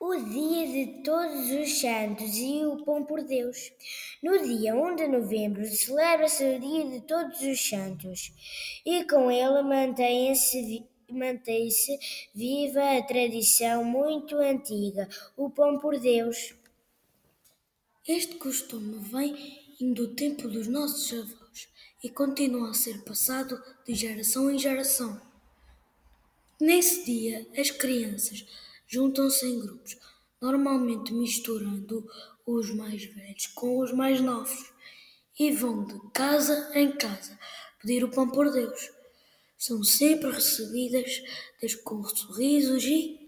O dia de Todos os Santos e o Pão por Deus. No dia 1 de novembro celebra-se o dia de Todos os Santos e com ele mantém-se viva a tradição muito antiga, o Pão por Deus. Este costume vem do tempo dos nossos avós e continua a ser passado de geração em geração. Nesse dia, as crianças juntam-se em grupos, normalmente misturando os mais velhos com os mais novos, e vão de casa em casa pedir o pão por Deus. São sempre recebidas com sorrisos e